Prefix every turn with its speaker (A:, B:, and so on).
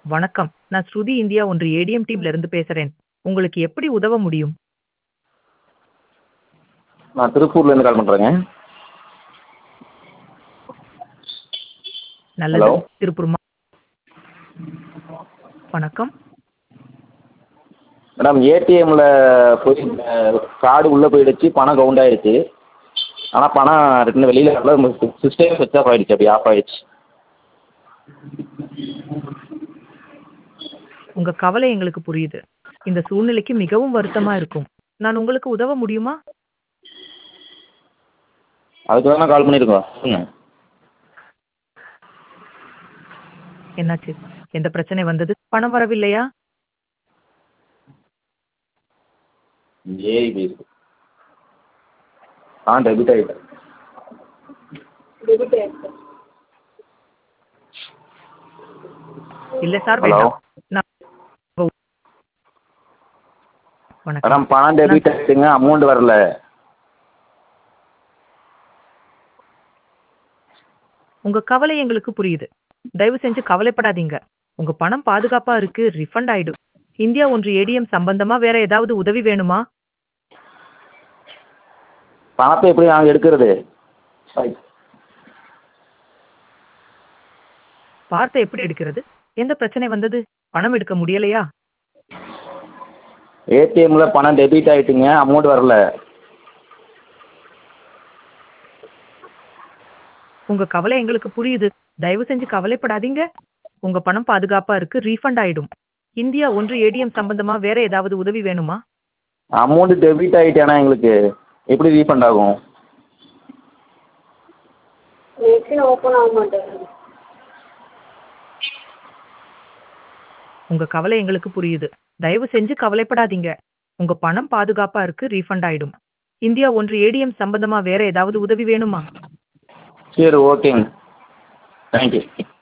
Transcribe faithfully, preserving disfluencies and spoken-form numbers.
A: வணக்கம். நான் ஸ்ருதி இந்தியா ஒன்று ஏடிஎம் டீம்ல இருந்து பேசுறேன். உங்களுக்கு எப்படி உதவ முடியும்?
B: நான் திருப்பூர்லேருந்து கால் பண்ணுறேங்க.
A: நல்லது.
B: ஹலோ.
A: திருப்பூர் மா வணக்கம்.
B: மேடம் ஏடிஎம்மில் போய் கார்டு உள்ளே போயிடுச்சு, பணம் கவுண்ட் ஆயிடுச்சு. ஆனால் பணம் ரிட்டர்ன் வெளியில் வரல, சிஸ்டம் ஸ்விட்ச் ஆஃப் ஆகிடுச்சு, அப்படி ஆஃப் ஆகிடுச்சு.
A: உங்க கவலை எங்களுக்கு புரியுது. இந்த சூழ்நிலைக்கு மிகவும் வருத்தமா இருக்கும். நான் உங்களுக்கு உதவ முடியுமா?
B: அதுக்கு தானே கால் பண்ணியிருக்கோம். சொல்லுங்க.
A: என்னாச்சு? எந்த பிரச்சனை வந்தது? பணம் வரவில்லையா?
B: ஏஐபி ஆ டெபிட் ஆகிட்டேன்.
A: இல்ல சார்,
B: ஹலோ.
A: வேண்டாம். நான் வணக்கம்.
B: மேடம் பணம் டெபிட் ஆகிட்டுங்க, அமௌண்ட் வரல.
A: உங்க கவலை எங்களுக்கு புரியுது. தயவு செஞ்சு கவலைப்படாதீங்க. உங்க பணம் பாதுகாப்பா இருக்கு, ரிஃபண்ட் ஆயிடும். இந்தியா ஒன்று ஏடிஎம் சம்பந்தமா வேற ஏதாவது உதவி வேணுமா?
B: பணத்தை எப்படி நாங்கள் எடுக்கிறது?
A: பார்த்த எப்படி எடுக்கிறது? எந்த பிரச்சனை வந்தது? பணம் எடுக்க முடியலையா?
B: ஏடிஎம்மில் பணம் டெபிட் ஆகிட்டுங்க, அமௌண்ட் வரல.
A: உங்க கவலை எங்களுக்கு புரியுது. தயவு செஞ்சு கவலைப்படாதீங்க. உங்க பணம் பாதுகாப்பா இருக்கு, ரீஃபண்ட் ஆயிடும். இந்தியா ஒன்று ஏடிஎம் சம்பந்தமா வேற ஏதாவது உதவி வேணுமா?
B: அமௌண்ட் டெபிட் ஆகிட்டேனா எங்களுக்கு எப்படி ரீஃபண்ட் ஆகும்?
C: நெட் ஓப்பன் ஆக மாட்டேங்குது.
A: உங்க கவலை எங்களுக்கு புரியுது. தயவு செஞ்சு கவலைப்படாதீங்க. உங்க பணம் பாதுகாப்பா இருக்கு, ரீஃபண்ட் ஆயிடும். இந்தியா ஒன்று ஏடிஎம் சம்பந்தமா வேற ஏதாவது உதவி வேணுமா?
B: சரி, ஓகேங்க. தேங்க்யூ.